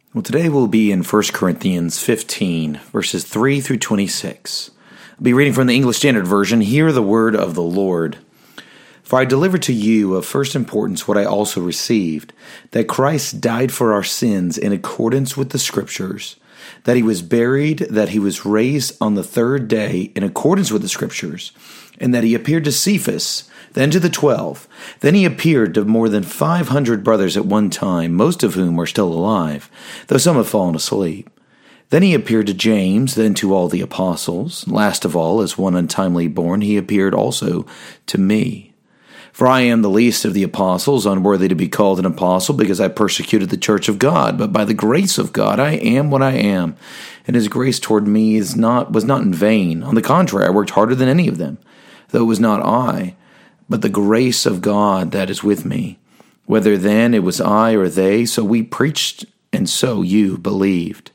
Well, today we'll be in 1 Corinthians 15, verses 3 through 26. I'll be reading from the English Standard Version. Hear the word of the Lord. For I delivered to you of first importance what I also received, that Christ died for our sins in accordance with the Scriptures, that he was buried, that he was raised on the third day in accordance with the Scriptures, and that he appeared to Cephas, then to the 12. Then he appeared to more than 500 brothers at one time, most of whom are still alive, though some have fallen asleep. Then he appeared to James, then to all the apostles. Last of all, as one untimely born, he appeared also to me. For I am the least of the apostles, unworthy to be called an apostle, because I persecuted the church of God. But by the grace of God I am what I am, and his grace toward me was not in vain. On the contrary, I worked harder than any of them, though it was not I, but the grace of God that is with me. Whether then it was I or they, so we preached, and so you believed.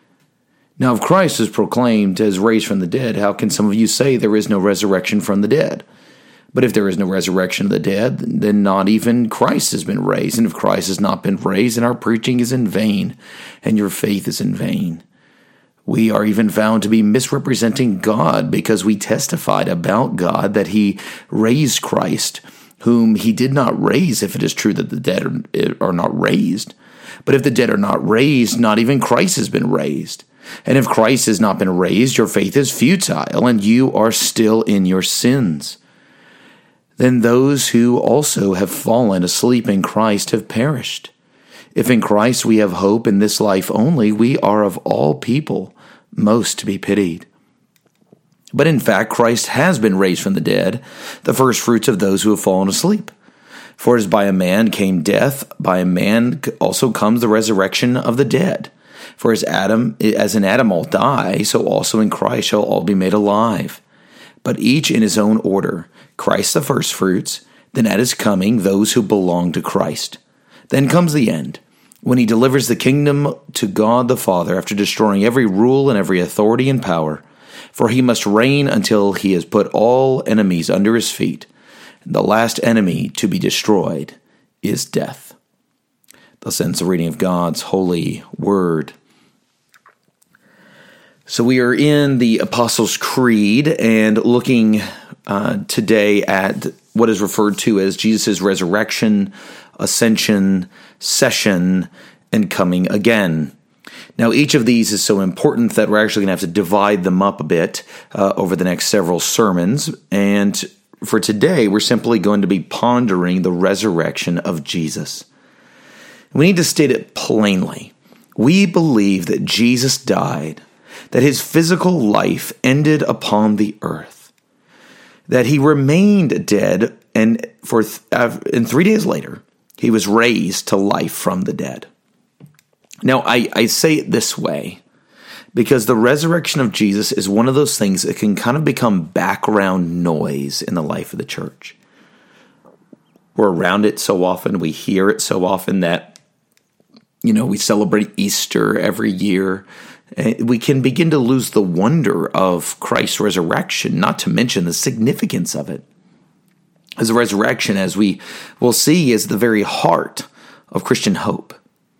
Now if Christ is proclaimed as raised from the dead, how can some of you say there is no resurrection from the dead? But if there is no resurrection of the dead, then not even Christ has been raised. And if Christ has not been raised, then our preaching is in vain, and your faith is in vain. We are even found to be misrepresenting God, because we testified about God that he raised Christ, whom he did not raise, if it is true that the dead are not raised. But if the dead are not raised, not even Christ has been raised. And if Christ has not been raised, your faith is futile, and you are still in your sins. Then those who also have fallen asleep in Christ have perished. If in Christ we have hope in this life only, we are of all people most to be pitied. But in fact, Christ has been raised from the dead, the first fruits of those who have fallen asleep. For as by a man came death, by a man also comes the resurrection of the dead. For as in Adam all die, so also in Christ shall all be made alive. But each in his own order, Christ the firstfruits, then at his coming those who belong to Christ. Then comes the end, when he delivers the kingdom to God the Father after destroying every rule and every authority and power. For he must reign until he has put all enemies under his feet. The last enemy to be destroyed is death. Thus ends the reading of God's holy word. So we are in the Apostles' Creed and looking today at what is referred to as Jesus' resurrection, ascension, session, and coming again. Now, each of these is so important that we're actually going to have to divide them up a bit over the next several sermons. And for today, we're simply going to be pondering the resurrection of Jesus. We need to state it plainly. We believe that Jesus died, that his physical life ended upon the earth, that he remained dead, and 3 days later, he was raised to life from the dead. Now, I say it this way because the resurrection of Jesus is one of those things that can kind of become background noise in the life of the church. We're around it so often, we hear it so often that, we celebrate Easter every year. We can begin to lose the wonder of Christ's resurrection, not to mention the significance of it. As the resurrection, as we will see, is the very heart of Christian hope.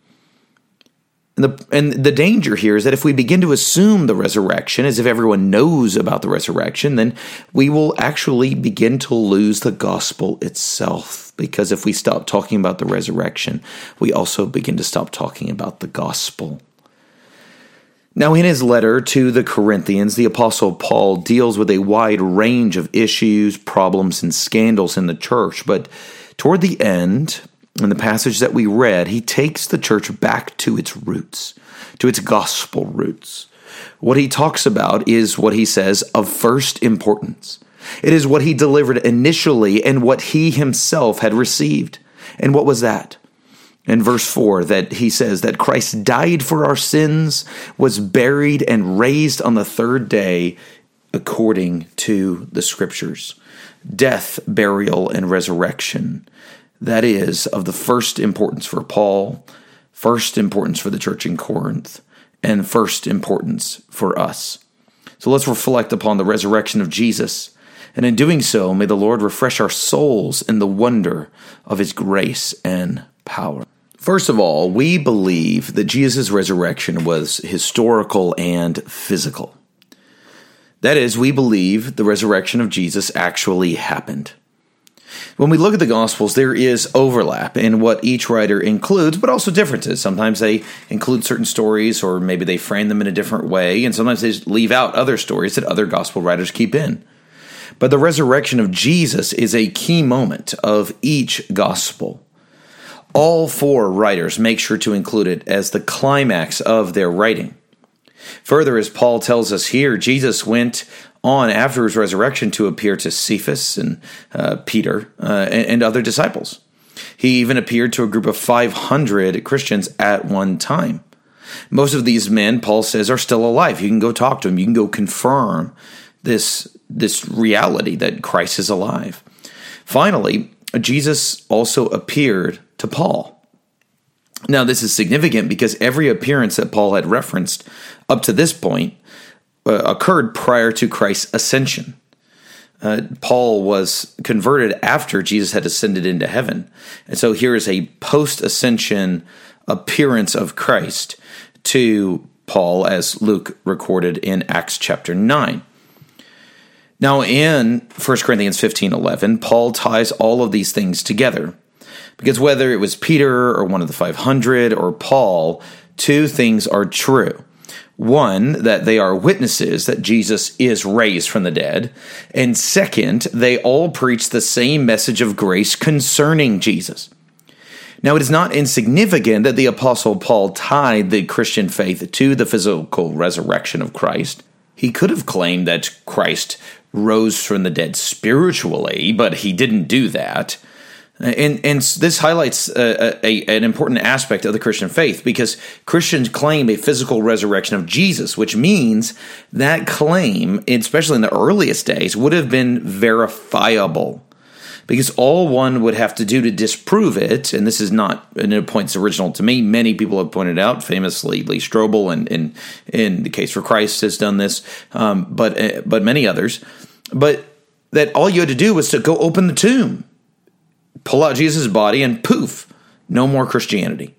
And the danger here is that if we begin to assume the resurrection as if everyone knows about the resurrection, then we will actually begin to lose the gospel itself. Because if we stop talking about the resurrection, we also begin to stop talking about the gospel. Now, in his letter to the Corinthians, the Apostle Paul deals with a wide range of issues, problems, and scandals in the church. But toward the end, in the passage that we read, he takes the church back to its roots, to its gospel roots. What he talks about is what he says of first importance. It is what he delivered initially and what he himself had received. And what was that? In verse 4, that he says that Christ died for our sins, was buried, and raised on the third day according to the Scriptures. Death, burial, and resurrection. That is of the first importance for Paul, first importance for the church in Corinth, and first importance for us. So let's reflect upon the resurrection of Jesus. And in doing so, may the Lord refresh our souls in the wonder of his grace and power. First of all, we believe that Jesus' resurrection was historical and physical. That is, we believe the resurrection of Jesus actually happened. When we look at the Gospels, there is overlap in what each writer includes, but also differences. Sometimes they include certain stories, or maybe they frame them in a different way, and sometimes they leave out other stories that other Gospel writers keep in. But the resurrection of Jesus is a key moment of each Gospel. All four writers make sure to include it as the climax of their writing. Further, as Paul tells us here, Jesus went on after his resurrection to appear to Cephas and Peter and other disciples. He even appeared to a group of 500 Christians at one time. Most of these men, Paul says, are still alive. You can go talk to them. You can go confirm this reality that Christ is alive. Finally, Jesus also appeared to Paul. Now, this is significant because every appearance that Paul had referenced up to this point occurred prior to Christ's ascension. Paul was converted after Jesus had ascended into heaven. And so here is a post-ascension appearance of Christ to Paul, as Luke recorded in Acts chapter 9. Now, in 1 Corinthians 15:11, Paul ties all of these things together. Because whether it was Peter or one of the 500 or Paul, two things are true. One, that they are witnesses that Jesus is raised from the dead. And second, they all preach the same message of grace concerning Jesus. Now, it is not insignificant that the Apostle Paul tied the Christian faith to the physical resurrection of Christ. He could have claimed that Christ rose from the dead spiritually, but he didn't do that. And this highlights an important aspect of the Christian faith, because Christians claim a physical resurrection of Jesus, which means that claim, especially in the earliest days, would have been verifiable. Because all one would have to do to disprove it, and this is not a point that's original to me, many people have pointed out, famously Lee Strobel, and in the Case for Christ has done this, but many others, but that all you had to do was to go open the tomb, pull out Jesus' body, and poof, no more Christianity.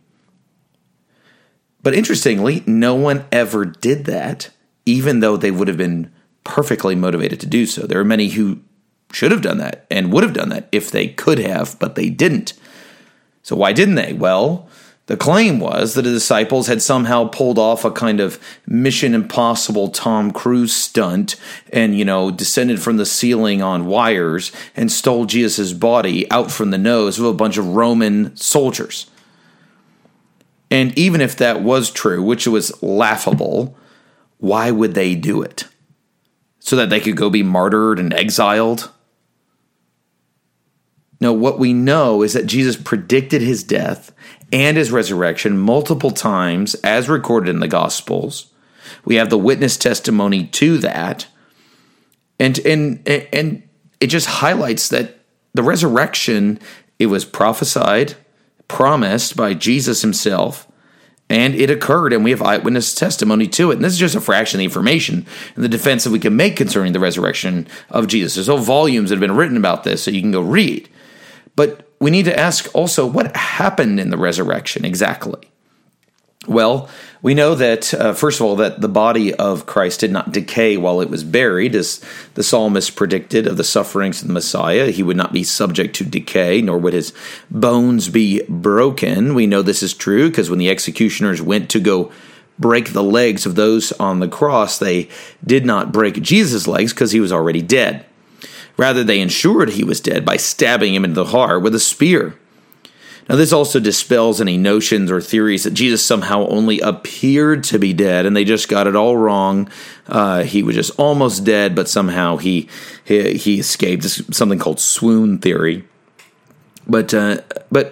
But interestingly, no one ever did that, even though they would have been perfectly motivated to do so. There are many who should have done that and would have done that if they could have, but they didn't. So why didn't they? Well, the claim was that the disciples had somehow pulled off a kind of Mission Impossible Tom Cruise stunt and, descended from the ceiling on wires and stole Jesus' body out from the nose of a bunch of Roman soldiers. And even if that was true, which was laughable, why would they do it? So that they could go be martyred and exiled? No, what we know is that Jesus predicted his death and his resurrection multiple times, as recorded in the Gospels. We have the witness testimony to that. And it just highlights that the resurrection, it was prophesied, promised by Jesus himself, and it occurred, and we have eyewitness testimony to it. And this is just a fraction of the information and the defense that we can make concerning the resurrection of Jesus. There's whole volumes that have been written about this, so you can go read. But we need to ask also, what happened in the resurrection exactly? Well, we know that, first of all, that the body of Christ did not decay while it was buried, as the psalmist predicted of the sufferings of the Messiah. He would not be subject to decay, nor would his bones be broken. We know this is true because when the executioners went to go break the legs of those on the cross, they did not break Jesus' legs because he was already dead. Rather, they ensured he was dead by stabbing him into the heart with a spear. Now, this also dispels any notions or theories that Jesus somehow only appeared to be dead, and they just got it all wrong. He was just almost dead, but somehow he escaped. This is something called swoon theory. But the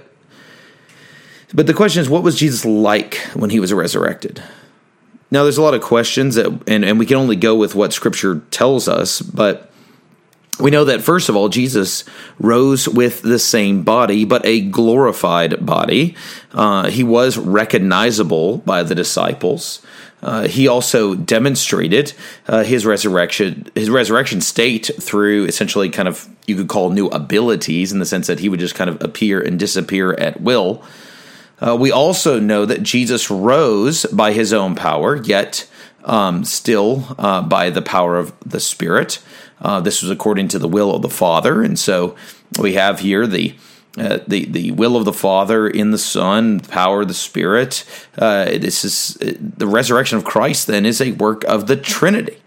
question is, what was Jesus like when he was resurrected? Now, there's a lot of questions, and we can only go with what Scripture tells us, but we know that, first of all, Jesus rose with the same body, but a glorified body. He was recognizable by the disciples. He also demonstrated his resurrection state through essentially kind of, you could call, new abilities, in the sense that he would just kind of appear and disappear at will. We also know that Jesus rose by his own power, yet still by the power of the Spirit. This was according to the will of the Father, and so we have here the will of the Father in the Son, the power of the Spirit. This is the resurrection of Christ. Then is a work of the Trinity.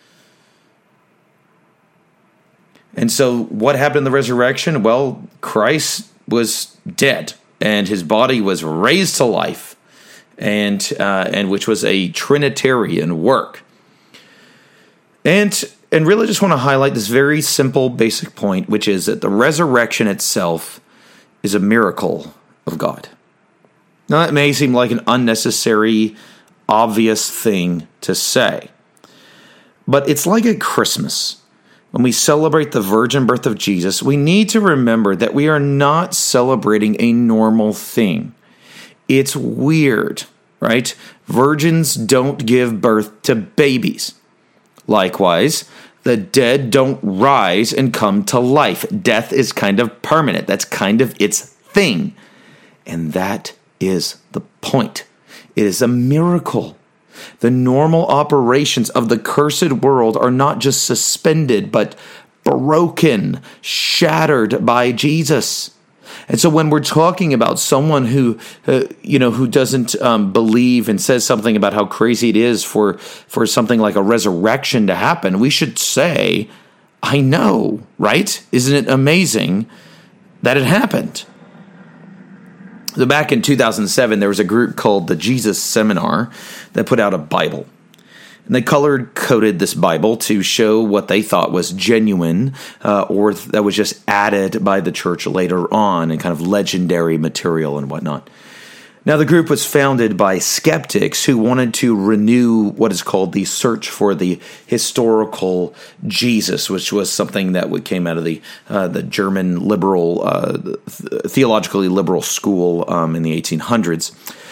And so, what happened in the resurrection? Well, Christ was dead, and his body was raised to life, and which was a Trinitarian work. And really just want to highlight this very simple, basic point, which is that the resurrection itself is a miracle of God. Now, that may seem like an unnecessary, obvious thing to say, but it's like at Christmas. When we celebrate the virgin birth of Jesus, we need to remember that we are not celebrating a normal thing. It's weird, right? Virgins don't give birth to babies. Likewise, the dead don't rise and come to life. Death is kind of permanent. That's kind of its thing. And that is the point. It is a miracle. The normal operations of the cursed world are not just suspended, but broken, shattered by Jesus. And so when we're talking about someone who doesn't believe and says something about how crazy it is for something like a resurrection to happen, we should say, I know, right? Isn't it amazing that it happened? So back in 2007, there was a group called the Jesus Seminar that put out a Bible. And they color-coded this Bible to show what they thought was genuine or that was just added by the church later on and kind of legendary material and whatnot. Now, the group was founded by skeptics who wanted to renew what is called the search for the historical Jesus, which was something that came out of the German liberal, theologically liberal school in the 1800s.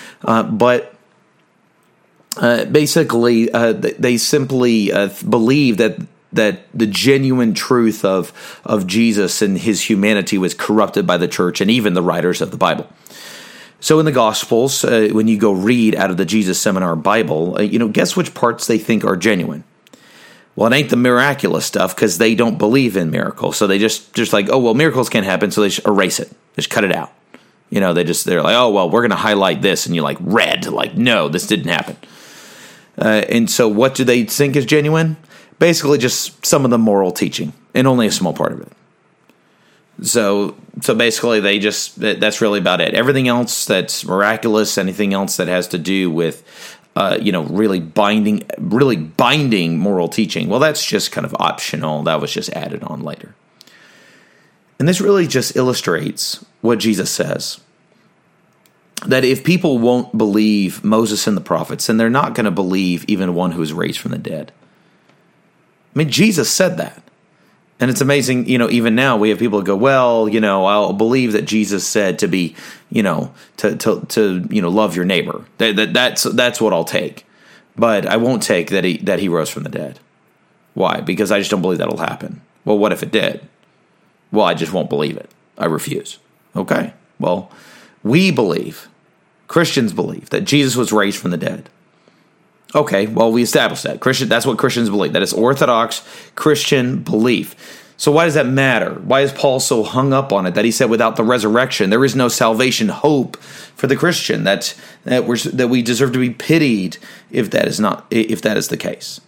Basically, they simply believe that the genuine truth of Jesus and his humanity was corrupted by the church and even the writers of the Bible. So in the Gospels, when you go read out of the Jesus Seminar Bible, guess which parts they think are genuine? Well, it ain't the miraculous stuff because they don't believe in miracles. So they just like, oh, well, miracles can't happen, so they just erase it. Just cut it out. They're like, oh, well, we're going to highlight this, and you're like, red. Like, no, this didn't happen. And so what do they think is genuine? Basically just some of the moral teaching, and only a small part of it. So basically that's really about it. Everything else that's miraculous, anything else that has to do with, really binding moral teaching, well, that's just kind of optional. That was just added on later. And this really just illustrates what Jesus says. That if people won't believe Moses and the prophets, then they're not going to believe even one who was raised from the dead. I mean, Jesus said that. And it's amazing, even now we have people who go, well, I'll believe that Jesus said to be, to love your neighbor. That's what I'll take. But I won't take that he rose from the dead. Why? Because I just don't believe that'll happen. Well, what if it did? Well, I just won't believe it. I refuse. Okay. Well, Christians believe that Jesus was raised from the dead. Okay, well, we established that. That's what Christians believe. That is Orthodox Christian belief. So why does that matter? Why is Paul so hung up on it that he said without the resurrection, there is no salvation hope for the Christian, that we deserve to be pitied if that is the case?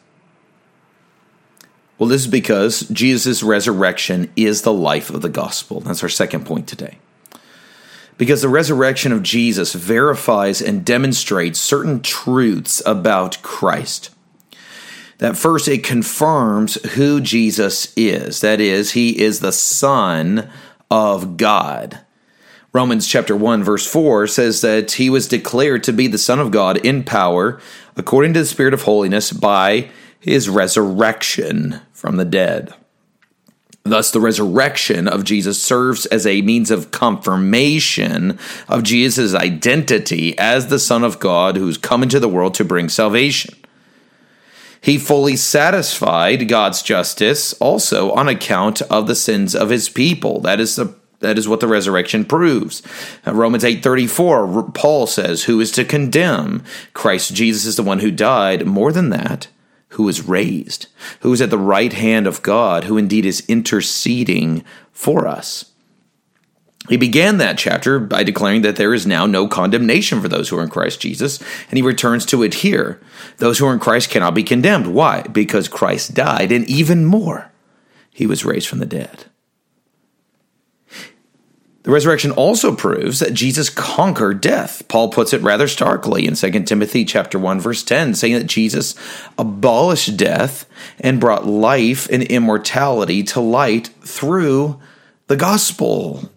Well, this is because Jesus' resurrection is the life of the gospel. That's our second point today. Because the resurrection of Jesus verifies and demonstrates certain truths about Christ. That first, it confirms who Jesus is. That is, he is the Son of God. Romans chapter 1, verse 4 says that he was declared to be the Son of God in power, according to the Spirit of holiness, by his resurrection from the dead. Thus, the resurrection of Jesus serves as a means of confirmation of Jesus' identity as the Son of God who's come into the world to bring salvation. He fully satisfied God's justice also on account of the sins of his people. That is the That is what the resurrection proves. Romans 8:34, Paul says, who is to condemn? Christ Jesus is the one who died. More than that, who is raised, who is at the right hand of God, who indeed is interceding for us. He began that chapter by declaring that there is now no condemnation for those who are in Christ Jesus, and he returns to it here. Those who are in Christ cannot be condemned. Why? Because Christ died, and even more, he was raised from the dead. The resurrection also proves that Jesus conquered death. Paul puts it rather starkly in 2 Timothy chapter 1, verse 10, saying that Jesus abolished death and brought life and immortality to light through the gospel.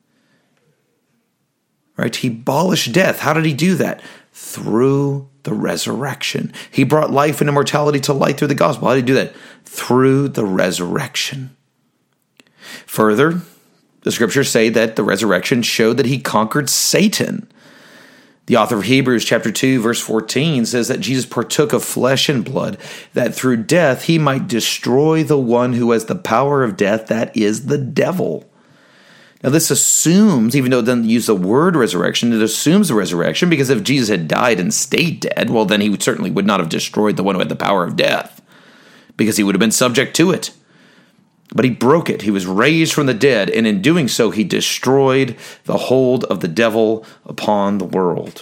Right? He abolished death. How did he do that? Through the resurrection. He brought life and immortality to light through the gospel. How did he do that? Through the resurrection. Further, the scriptures say that the resurrection showed that he conquered Satan. The author of Hebrews chapter 2, verse 14 says that Jesus partook of flesh and blood, that through death he might destroy the one who has the power of death, that is the devil. Now, this assumes, even though it doesn't use the word resurrection, it assumes the resurrection, because if Jesus had died and stayed dead, well, then he certainly would not have destroyed the one who had the power of death, because he would have been subject to it. But he broke it. He was raised from the dead, and in doing so, he destroyed the hold of the devil upon the world.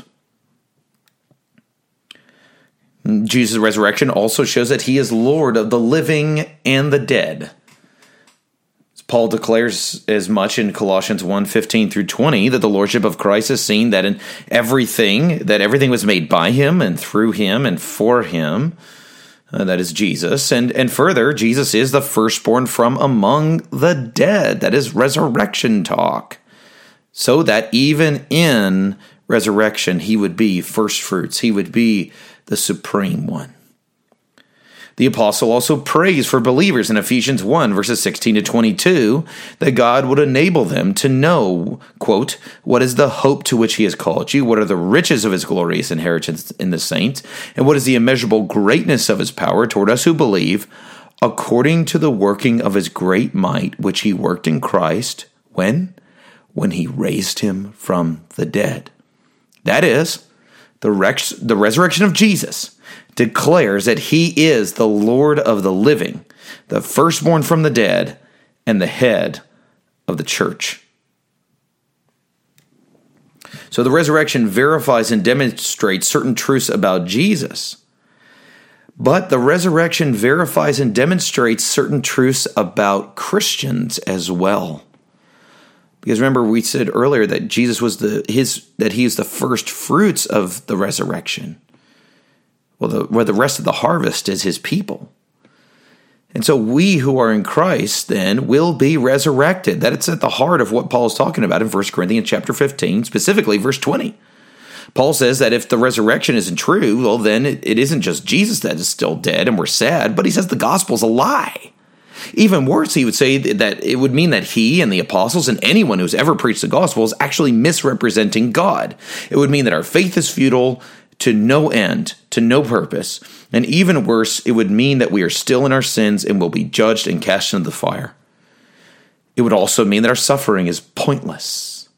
Jesus' resurrection also shows that he is Lord of the living and the dead. Paul declares as much in Colossians 1:15 through 20, that the lordship of Christ is seen that in everything was made by him and through him and for him. That is Jesus. And further, Jesus is the firstborn from among the dead. That is resurrection talk. So that even in resurrection, he would be first fruits. He would be the supreme one. The apostle also prays for believers in Ephesians 1, verses 16 to 22, that God would enable them to know, quote, what is the hope to which he has called you, what are the riches of his glorious inheritance in the saints, and what is the immeasurable greatness of his power toward us who believe, according to the working of his great might, which he worked in Christ, when? When he raised him from the dead. That is, the resurrection of Jesus declares that he is the Lord of the living, the firstborn from the dead, and the head of the church. So the resurrection verifies and demonstrates certain truths about Jesus, but the resurrection verifies and demonstrates certain truths about Christians as well. Because remember, we said earlier that Jesus was that he is the first fruits of the resurrection. Where the rest of the harvest is his people. And so we who are in Christ then will be resurrected. That's at the heart of what Paul is talking about in 1 Corinthians chapter 15, specifically verse 20. Paul says that if the resurrection isn't true, well, then it isn't just Jesus that is still dead and we're sad, but he says the gospel's a lie. Even worse, he would say that it would mean that he and the apostles and anyone who's ever preached the gospel is actually misrepresenting God. It would mean that our faith is futile, to no end, to no purpose. And even worse, it would mean that we are still in our sins and will be judged and cast into the fire. It would also mean that our suffering is pointless.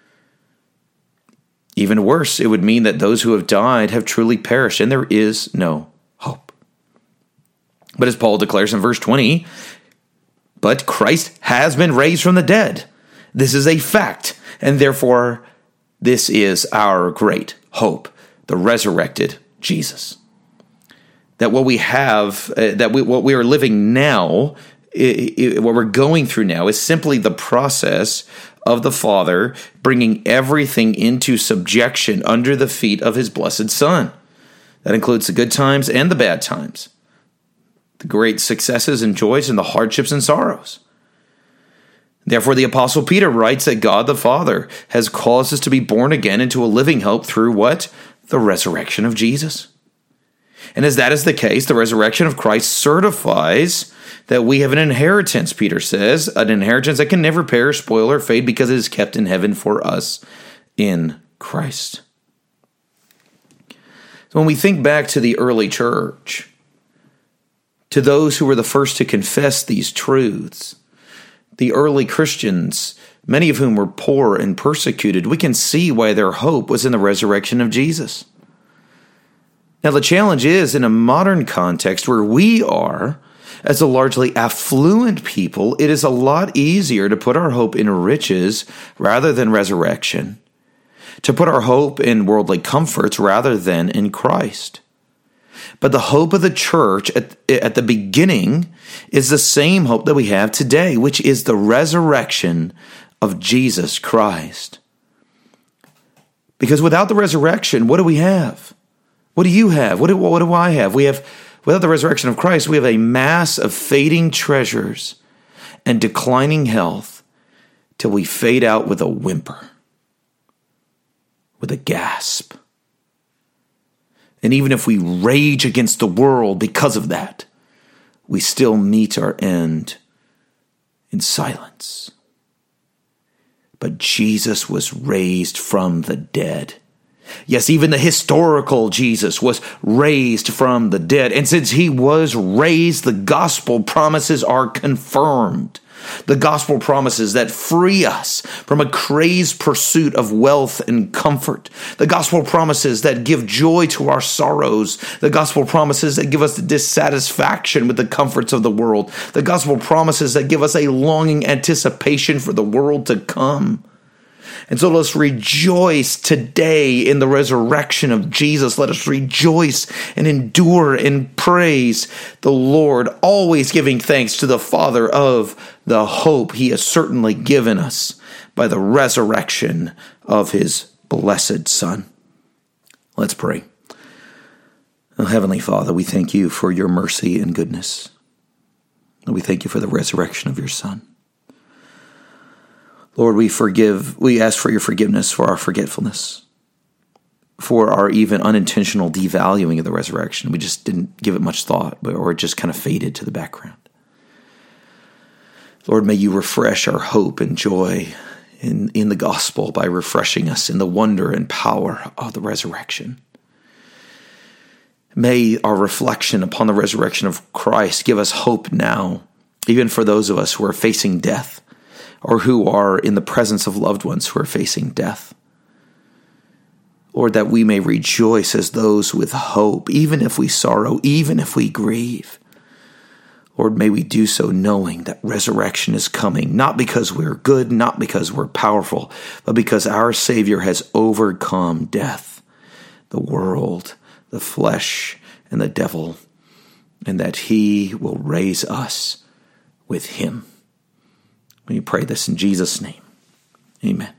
Even worse, it would mean that those who have died have truly perished and there is no hope. But as Paul declares in verse 20, but Christ has been raised from the dead. This is a fact, and therefore this is our great hope. The resurrected Jesus. That what we have, what we are living now, what we're going through now is simply the process of the Father bringing everything into subjection under the feet of his blessed Son. That includes the good times and the bad times, the great successes and joys and the hardships and sorrows. Therefore, the Apostle Peter writes that God the Father has caused us to be born again into a living hope through what? The resurrection of Jesus. And as that is the case, the resurrection of Christ certifies that we have an inheritance, Peter says, an inheritance that can never perish, spoil, or fade because it is kept in heaven for us in Christ. So when we think back to the early church, to those who were the first to confess these truths, the early Christians, many of whom were poor and persecuted, we can see why their hope was in the resurrection of Jesus. Now, the challenge is, in a modern context where we are, as a largely affluent people, it is a lot easier to put our hope in riches rather than resurrection, to put our hope in worldly comforts rather than in Christ. But the hope of the church at the beginning is the same hope that we have today, which is the resurrection of Jesus Christ. Because without the resurrection, what do we have? What do you have? What do I have? Without the resurrection of Christ, we have a mass of fading treasures and declining health till we fade out with a whimper, with a gasp. And even if we rage against the world because of that, we still meet our end in silence. But Jesus was raised from the dead. Yes, even the historical Jesus was raised from the dead. And since he was raised, the gospel promises are confirmed. The gospel promises that free us from a crazed pursuit of wealth and comfort. The gospel promises that give joy to our sorrows. The gospel promises that give us dissatisfaction with the comforts of the world. The gospel promises that give us a longing anticipation for the world to come. And so let us rejoice today in the resurrection of Jesus. Let us rejoice and endure and praise the Lord, always giving thanks to the Father of the hope he has certainly given us by the resurrection of his blessed Son. Let's pray. Oh, Heavenly Father, we thank you for your mercy and goodness. We thank you for the resurrection of your Son. Lord, we ask for your forgiveness for our forgetfulness, for our even unintentional devaluing of the resurrection. We just didn't give it much thought, or it just kind of faded to the background. Lord, may you refresh our hope and joy in the gospel by refreshing us in the wonder and power of the resurrection. May our reflection upon the resurrection of Christ give us hope now, even for those of us who are facing death, or who are in the presence of loved ones who are facing death. Lord, that we may rejoice as those with hope, even if we sorrow, even if we grieve. Lord, may we do so knowing that resurrection is coming, not because we're good, not because we're powerful, but because our Savior has overcome death, the world, the flesh, and the devil, and that he will raise us with him. We pray this in Jesus' name. Amen.